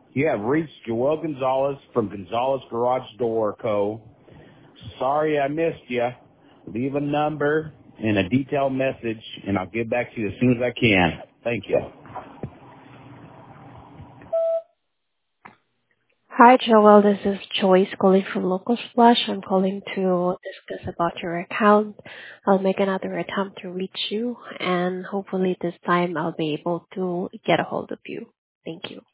You have reached Joel Gonzalez from Gonzalez Garage Door Co. Sorry I missed you. Leave a number and a detailed message, and I'll get back to you as soon as I can. Thank you. Hi, Joel. This is Joyce calling from Local Splash. I'm calling to discuss about your account. I'll make another attempt to reach you, and hopefully this time I'll be able to get a hold of you. Thank you.